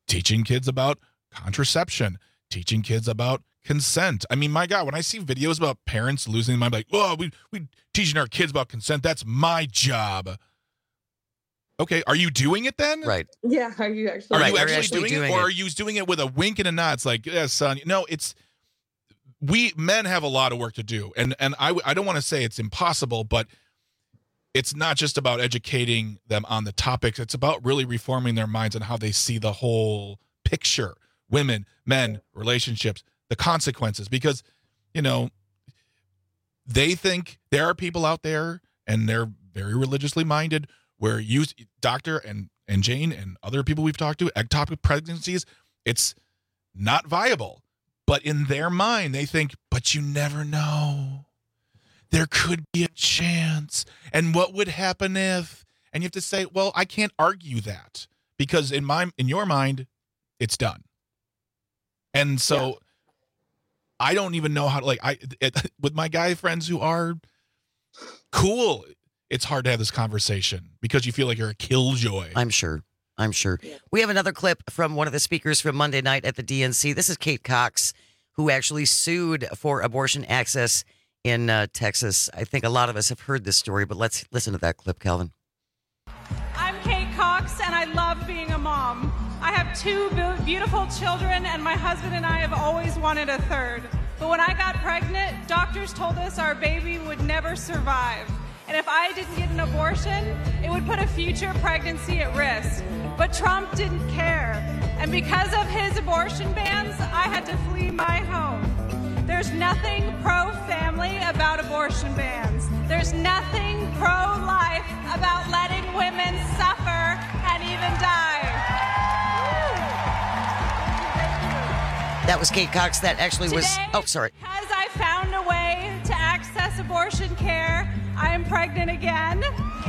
teaching kids about contraception, teaching kids about consent. I mean, my God, when I see videos about parents losing their mind, like, oh, we teaching our kids about consent, that's my job. Okay, are you doing it then? Right. Yeah, are you actually? Are you actually doing it, or are you doing it with a wink and a nod? It's like, yeah, son. No, it's we men have a lot of work to do, and I don't want to say it's impossible, but it's not just about educating them on the topics. It's about really reforming their minds and how they see the whole picture: women, men, relationships, the consequences. Because, you know, they think there are people out there, and they're very religiously minded, where you, Doctor and Jane and other people we've talked to, ectopic pregnancies, it's not viable. But in their mind, they think, but you never know. There could be a chance. And what would happen if? And you have to say, well, I can't argue that, because in your mind, it's done. And so I don't even know how to, with my guy friends who are cool, it's hard to have this conversation because you feel like you're a killjoy. I'm sure. We have another clip from one of the speakers from Monday night at the DNC. This is Kate Cox, who actually sued for abortion access in Texas. I think a lot of us have heard this story, but let's listen to that clip, Calvin. I'm Kate Cox, and I love being a mom. I have 2 beautiful children, and my husband and I have always wanted a third. But when I got pregnant, doctors told us our baby would never survive. And if I didn't get an abortion, it would put a future pregnancy at risk. But Trump didn't care. And because of his abortion bans, I had to flee my home. There's nothing pro-family about abortion bans. There's nothing pro-life about letting women suffer and even die. That was Kate Cox. That actually was... Oh, sorry. Because I found a way to access abortion care, I am pregnant again.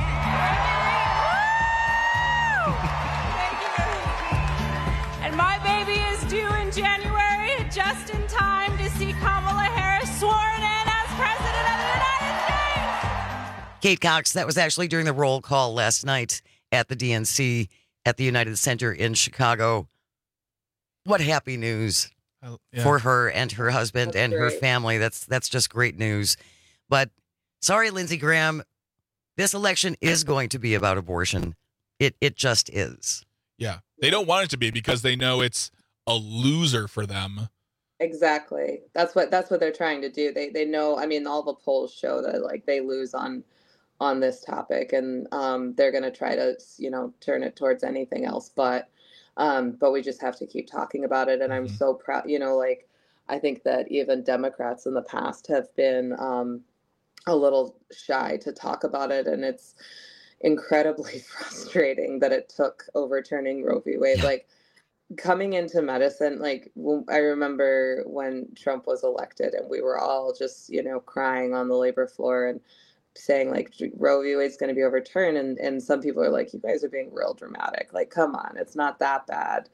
And my baby is due in January, just in time to see Kamala Harris sworn in as President of the United States. Kate Cox, that was actually during the roll call last night at the DNC at the United Center in Chicago. What happy news for her and her husband and her family. That's just great news. But sorry, Lindsey Graham, this election is going to be about abortion. It just is. Yeah. They don't want it to be because they know it's a loser for them. Exactly. That's what they're trying to do. They know, I mean, all the polls show that like they lose on this topic, and they're going to try to, turn it towards anything else, but we just have to keep talking about it. And I'm so proud, I think that even Democrats in the past have been a little shy to talk about it, and it's incredibly frustrating that it took overturning Roe v. Wade. Like, coming into medicine, I remember when Trump was elected and we were all just, crying on the labor floor and saying like Roe v. Wade is going to be overturned. And some people are like, you guys are being real dramatic. Like, come on, it's not that bad.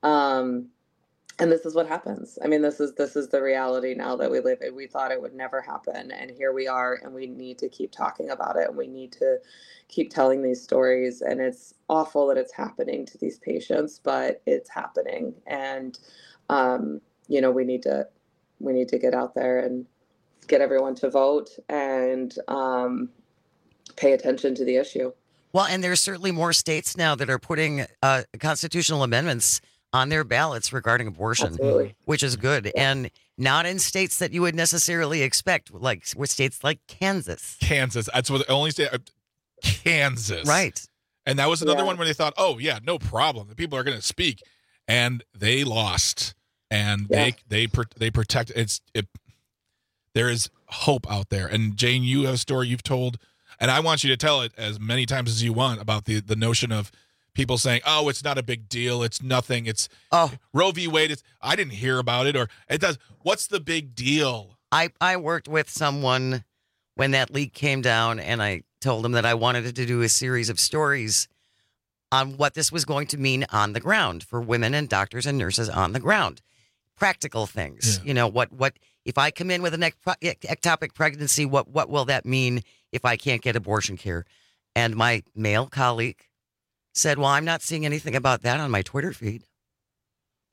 And this is what happens. I mean, this is the reality now that we live in. We thought it would never happen, and here we are, and we need to keep talking about it, and we need to keep telling these stories. And it's awful that it's happening to these patients, but it's happening. And we need to get out there and get everyone to vote and pay attention to the issue. Well, and there's certainly more states now that are putting constitutional amendments on their ballots regarding abortion, Absolutely. Which is good. And not in states that you would necessarily expect, like with states like Kansas. That's what the only state, Kansas. Right. And that was another one where they thought, oh, yeah, no problem. The people are going to speak. And they lost. And they protect. There is hope out there. And Jane, you have a story you've told, and I want you to tell it as many times as you want, about the notion of people saying, oh, it's not a big deal. It's nothing. It's Roe v. Wade. I didn't hear about it, or it does. What's the big deal? I worked with someone when that leak came down, and I told him that I wanted to do a series of stories on what this was going to mean on the ground for women and doctors and nurses on the ground. Practical things. Yeah. What if I come in with an ectopic pregnancy, what will that mean if I can't get abortion care? And my male colleague said, well, I'm not seeing anything about that on my Twitter feed.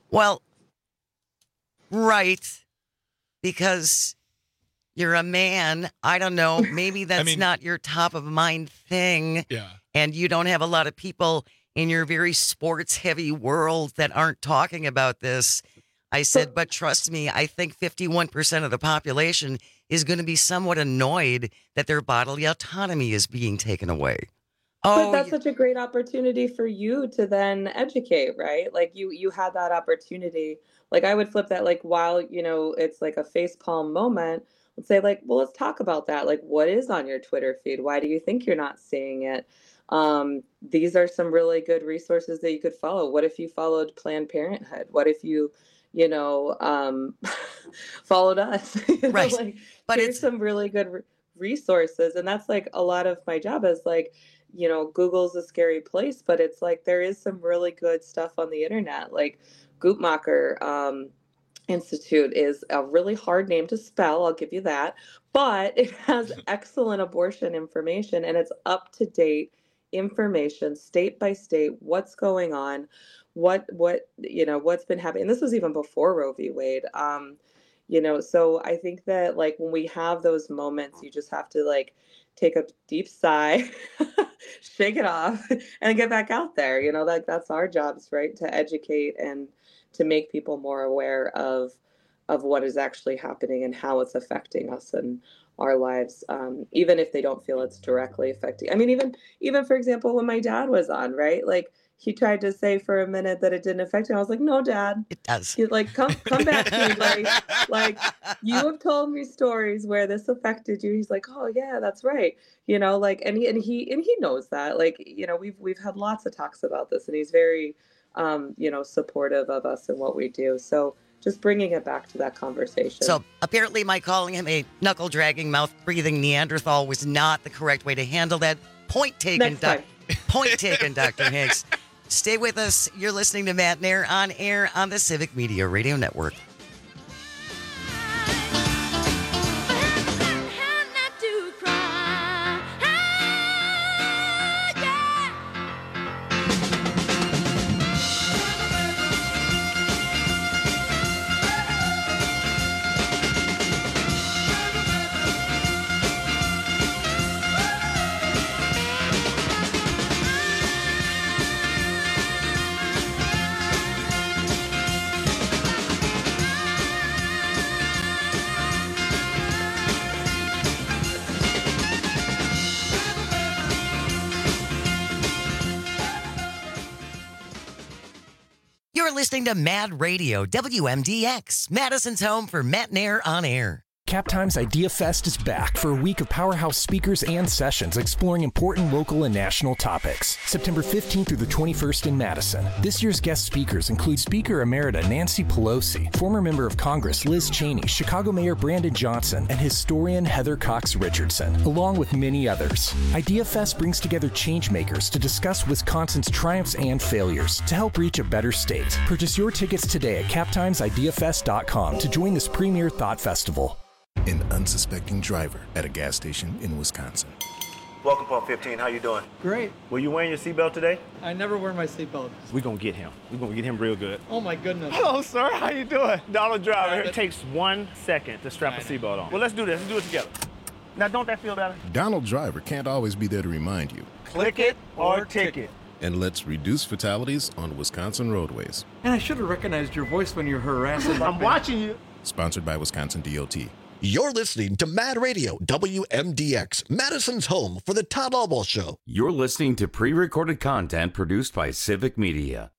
Well, right. Because you're a man. I don't know. Maybe that's not your top of mind thing. Yeah. And you don't have a lot of people in your very sports heavy world that aren't talking about this. I said, but trust me, I think 51% of the population is going to be somewhat annoyed that their bodily autonomy is being taken away. But that's such a great opportunity for you to then educate, right? Like you had that opportunity. Like I would flip that, like while, it's like a facepalm moment, let's say like, well, let's talk about that. Like what is on your Twitter feed? Why do you think you're not seeing it? These are some really good resources that you could follow. What if you followed Planned Parenthood? What if you followed us? Right. Like, but here's some really good resources. And that's like a lot of my job is like, Google's a scary place, but it's like there is some really good stuff on the internet. Like Guttmacher Institute is a really hard name to spell, I'll give you that, but it has excellent abortion information and it's up to date information, state by state, what's going on, what's been happening. And this was even before Roe v. Wade. So I think that like when we have those moments, you just have to like take a deep sigh, shake it off, and get back out there. Like that's our jobs, right? To educate and to make people more aware of what is actually happening and how it's affecting us and our lives, even if they don't feel it's directly affecting. I mean, even for example, when my dad was on, right? Like he tried to say for a minute that it didn't affect him. I was like, no, Dad. It does. He's like, come back to me. Like you have told me stories where this affected you. He's like, oh yeah, that's right. Like, and he knows that. Like, we've had lots of talks about this, and he's very, supportive of us and what we do. So just bringing it back to that conversation. So apparently my calling him a knuckle-dragging, mouth-breathing Neanderthal was not the correct way to handle that. Point taken, Dr. Hanks. Stay with us. You're listening to Matt Nair on air on the Civic Media Radio Network. Listening to Mad Radio, WMDX, Madison's home for Matt Nair on air. Captime's Idea Fest is back for a week of powerhouse speakers and sessions exploring important local and national topics. September 15th through the 21st in Madison. This year's guest speakers include Speaker Emerita Nancy Pelosi, former member of Congress Liz Cheney, Chicago Mayor Brandon Johnson, and historian Heather Cox Richardson, along with many others. Idea Fest brings together changemakers to discuss Wisconsin's triumphs and failures to help reach a better state. Purchase your tickets today at captimesideafest.com to join this premier thought festival. An unsuspecting driver at a gas station in Wisconsin. Welcome, Pump 15. How you doing? Great. Were you wearing your seatbelt today? I never wear my seatbelt. We're going to get him. We're going to get him real good. Oh, my goodness. Hello, sir. How you doing? Donald Driver. It takes 1 second to strap a seatbelt on. Well, let's do this. Let's do it together. Now, don't that feel better? Donald Driver can't always be there to remind you. Click it or ticket. And let's reduce fatalities on Wisconsin roadways. And I should have recognized your voice when you're harassing. I'm watching you. Sponsored by Wisconsin DOT. You're listening to Mad Radio, WMDX, Madison's home for the Todd Albaugh Show. You're listening to pre-recorded content produced by Civic Media.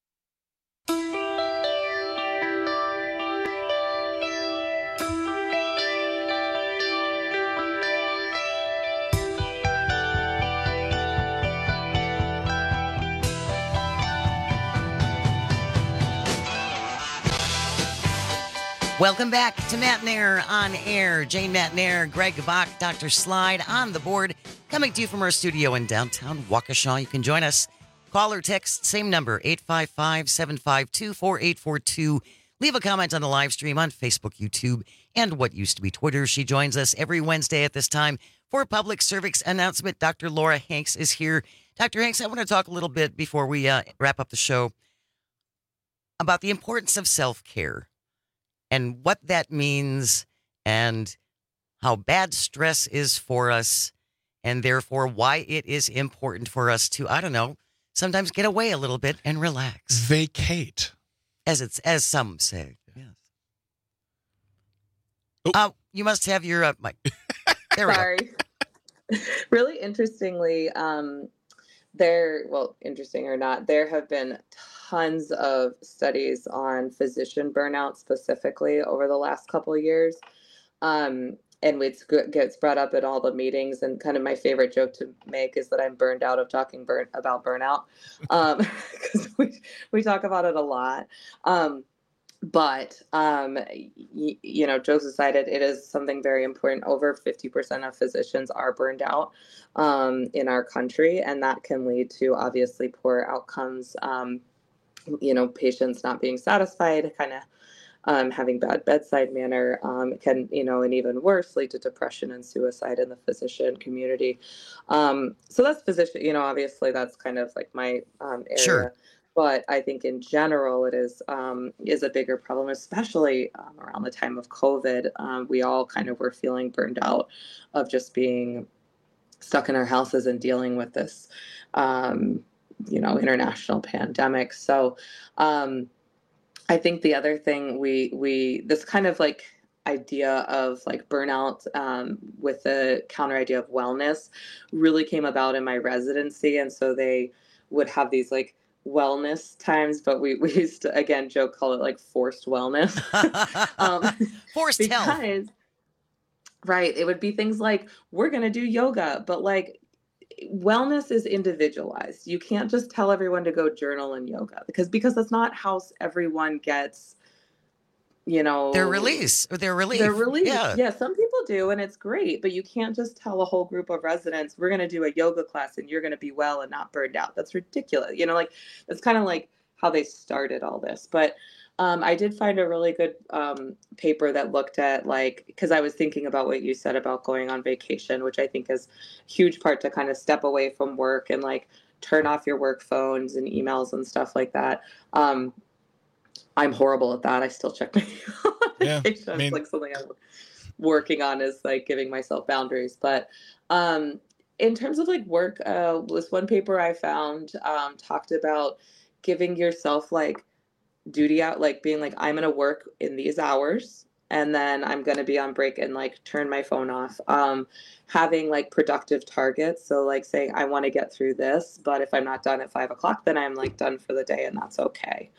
Welcome back to Matt Nair on air. Jane Matt Nair, Greg Bach, Dr. Slide on the board, coming to you from our studio in downtown Waukesha. You can join us. Call or text, same number, 855-752-4842. Leave a comment on the live stream on Facebook, YouTube, and what used to be Twitter. She joins us every Wednesday at this time for a public service announcement. Dr. Laura Hanks is here. Dr. Hanks, I want to talk a little bit before we wrap up the show. about the importance of self-care and what that means and how bad stress is for us and therefore why it is important for us to, I don't know, sometimes get away a little bit and relax. Vacate. As some say. Yes. Oh. You must have your mic. There we go. Really interestingly, interesting or not, there have been tons of studies on physician burnout specifically over the last couple of years. And it gets brought up at all the meetings. And kind of my favorite joke to make is that I'm burned out of talking about burnout, because we talk about it a lot. But jokes aside, it is something very important. Over 50% of physicians are burned out in our country, and that can lead to obviously poor outcomes. Patients not being satisfied, kind of having bad bedside manner, can, and even worse, lead to depression and suicide in the physician community. So that's physician, obviously that's kind of like my area. Sure. But I think in general, it is a bigger problem, especially around the time of COVID. We all kind of were feeling burned out of just being stuck in our houses and dealing with this, international pandemic. So I think the other thing this kind of like idea of like burnout with the counter idea of wellness really came about in my residency. And so they would have these like wellness times, but we used to, again, call it like forced wellness. Forced health. Right. It would be things like, we're going to do yoga, but like wellness is individualized. You can't just tell everyone to go journal and yoga because that's not how everyone gets, their release. Yeah, some people do, and it's great, but you can't just tell a whole group of residents, we're going to do a yoga class and you're going to be well and not burned out. That's ridiculous. That's kind of like how they started all this. But I did find a really good paper that looked at because I was thinking about what you said about going on vacation, which I think is a huge part to kind of step away from work and like turn off your work phones and emails and stuff like that. I'm horrible at that. I still check my vacation. It's like something I'm working on is like giving myself boundaries. But in terms of like work, this one paper I found talked about giving yourself like duty out, like being like, I'm going to work in these hours and then I'm going to be on break and like turn my phone off. Having like productive targets. So like saying, I want to get through this, but if I'm not done at 5:00, then I'm like done for the day and that's okay.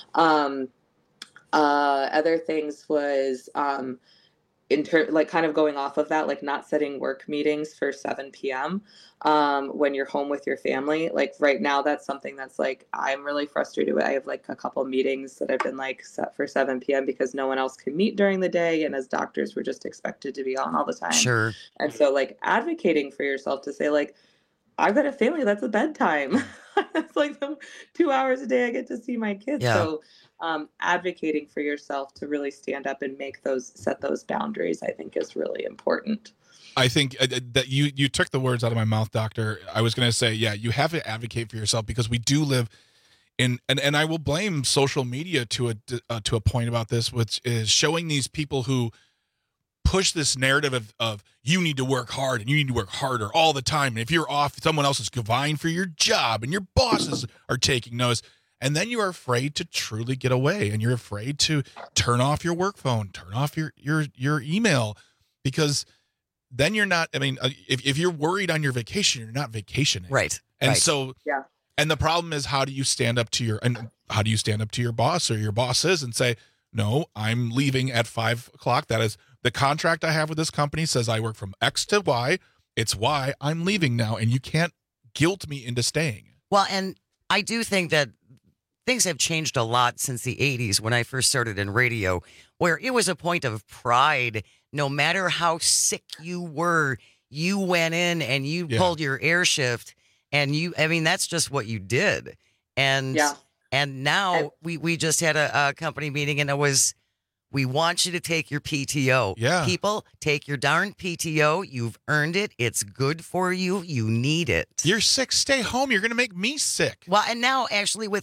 Other things was like kind of going off of that, like not setting work meetings for 7 p.m. When you're home with your family. Like right now, that's something that's like, I'm really frustrated with. I have like a couple meetings that have been like set for 7 p.m. because no one else can meet during the day. And as doctors, we're just expected to be on all the time. Sure. And so like advocating for yourself to say like, I've got a family, that's a bedtime. That's like 2 hours a day I get to see my kids. Yeah. So advocating for yourself to really stand up and set those boundaries, I think is really important. I think that you took the words out of my mouth, Doctor. I was going to say, yeah, you have to advocate for yourself because we do live in, and I will blame social media to a point about this, which is showing these people who push this narrative of you need to work hard and you need to work harder all the time. And if you're off, someone else is vying for your job and your bosses are taking notice. And then you are afraid to truly get away and you're afraid to turn off your work phone, turn off your email, because then you're not, if you're worried on your vacation, you're not vacationing. Right. And right. So, yeah. And the problem is, how do you stand up to your boss or your bosses and say, no, I'm leaving at 5:00. That is the contract I have with this company says I work from X to Y. It's Y. I'm leaving now. And you can't guilt me into staying. Well, and I do think that things have changed a lot since the 80s when I first started in radio, where it was a point of pride. No matter how sick you were, you went in and you pulled your air shift and that's just what you did. And now we just had a company meeting and it was, we want you to take your PTO. Yeah. People, take your darn PTO. You've earned it. It's good for you. You need it. You're sick. Stay home. You're going to make me sick. Well, and now actually with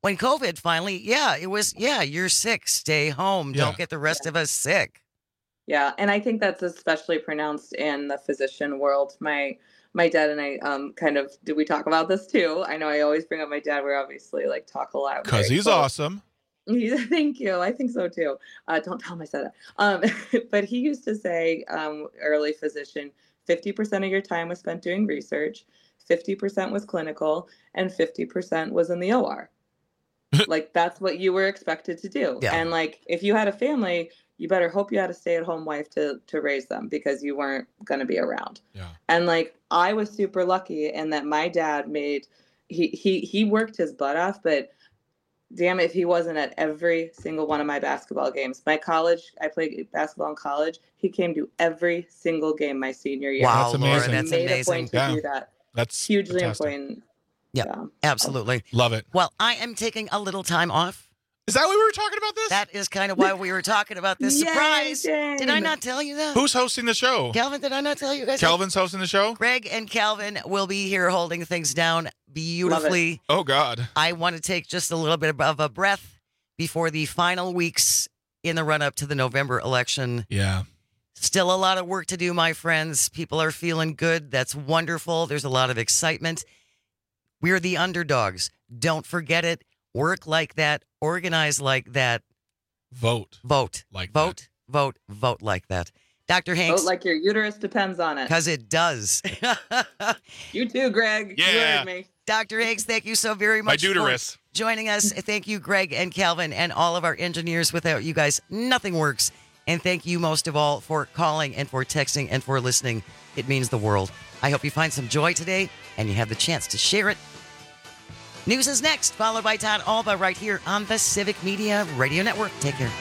when COVID finally, it was, you're sick, stay home. Yeah. Don't get the rest of us sick. Yeah, and I think that's especially pronounced in the physician world. My dad and I did we talk about this too? I know I always bring up my dad. We're obviously like talk a lot. Because he's awesome. Thank you. I think so too. Don't tell him I said that. But he used to say, early physician, 50% of your time was spent doing research, 50% was clinical, and 50% was in the OR. Like that's what you were expected to do. Yeah. And like if you had a family, you better hope you had a stay-at-home wife to raise them because you weren't going to be around. Yeah. And like I was super lucky in that my dad he worked his butt off, but damn it, if he wasn't at every single one of my basketball games. I played basketball in college. He came to every single game my senior year. Wow, That's amazing. Lauren, that's made amazing. a point to do that. That's Hugely fantastic. important. Yeah, absolutely. Love it. Well, I am taking a little time off. Is that why we were talking about this? That is kind of why we were talking about this. Yay, Surprise! Jane. Did I not tell you that? Who's hosting the show? Calvin, did I not tell you guys? Calvin's hosting the show? Greg and Calvin will be here holding things down beautifully. Oh, God. I want to take just a little bit of a breath before the final weeks in the run-up to the November election. Yeah. Still a lot of work to do, my friends. People are feeling good. That's wonderful. There's a lot of excitement. We're the underdogs. Don't forget it. Work like that. Organize like that. Vote. Like that. Vote like that. Dr. Hanks. Vote like your uterus depends on it. Because it does. You too, Greg. Yeah. You heard me. Dr. Hanks, thank you so very much My for deuterus. joining us. Thank you, Greg and Calvin, and all of our engineers. Without you guys, nothing works. And thank you most of all for calling and for texting and for listening. It means the world. I hope you find some joy today and you have the chance to share it. News is next, followed by Todd Alba right here on the Civic Media Radio Network. Take care.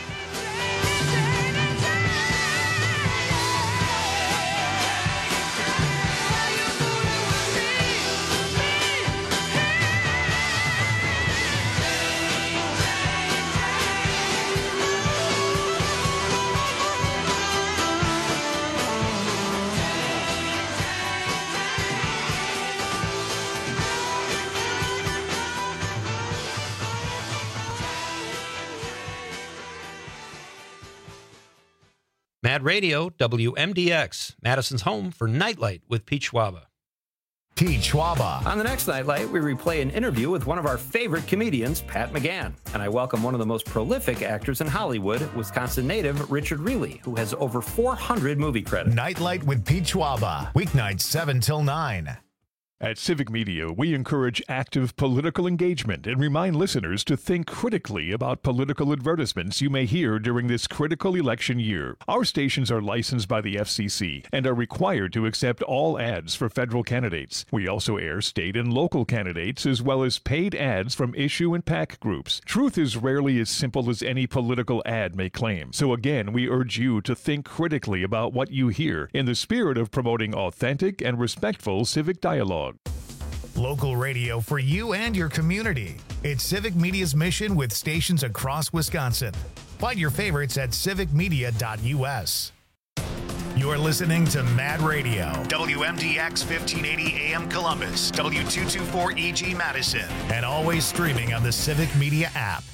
Mad Radio, WMDX, Madison's home for Nightlight with Pete Schwaba. Pete Schwaba. On the next Nightlight, we replay an interview with one of our favorite comedians, Pat McGann. And I welcome one of the most prolific actors in Hollywood, Wisconsin native Richard Reilly, who has over 400 movie credits. Nightlight with Pete Schwaba, weeknights 7 till 9. At Civic Media, we encourage active political engagement and remind listeners to think critically about political advertisements you may hear during this critical election year. Our stations are licensed by the FCC and are required to accept all ads for federal candidates. We also air state and local candidates as well as paid ads from issue and PAC groups. Truth is rarely as simple as any political ad may claim. So again, we urge you to think critically about what you hear in the spirit of promoting authentic and respectful civic dialogue. Local radio for you and your community. It's Civic Media's mission with stations across Wisconsin. Find your favorites at civicmedia.us. You're listening to Mad Radio, WMDX 1580 AM Columbus, W224EG Madison, and always streaming on the Civic Media app.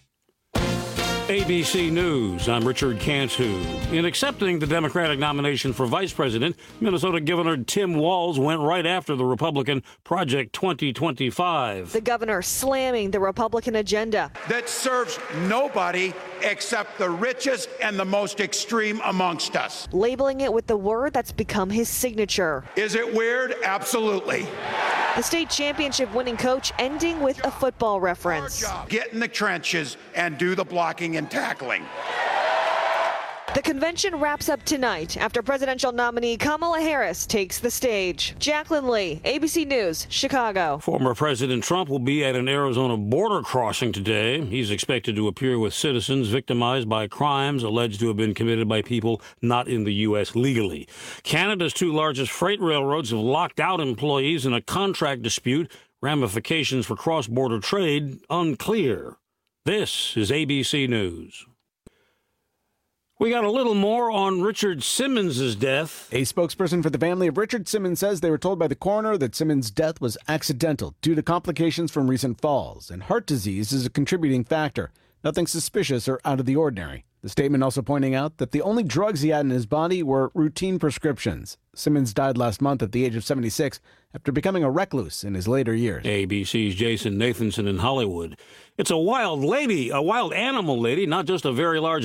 ABC News, I'm Richard Cantu. In accepting the Democratic nomination for vice president, Minnesota Governor Tim Walz went right after the Republican Project 2025. The governor slamming the Republican agenda that serves nobody except the richest and the most extreme amongst us. Labeling it with the word that's become his signature. Is it weird? Absolutely. The state championship winning coach ending with a football reference. Get in the trenches and do the blocking and tackling. The convention wraps up tonight after presidential nominee Kamala Harris takes the stage. Jacqueline Lee, ABC News, Chicago. Former President Trump will be at an Arizona border crossing today. He's expected to appear with citizens victimized by crimes alleged to have been committed by people not in the U.S. legally. Canada's two largest freight railroads have locked out employees in a contract dispute. Ramifications for cross-border trade unclear. This is ABC News. We got a little more on Richard Simmons' death. A spokesperson for the family of Richard Simmons says they were told by the coroner that Simmons' death was accidental due to complications from recent falls, and heart disease is a contributing factor. Nothing suspicious or out of the ordinary. The statement also pointing out that the only drugs he had in his body were routine prescriptions. Simmons died last month at the age of 76 after becoming a recluse in his later years. ABC's Jason Nathanson in Hollywood. It's a wild lady, a wild animal lady, not just a very large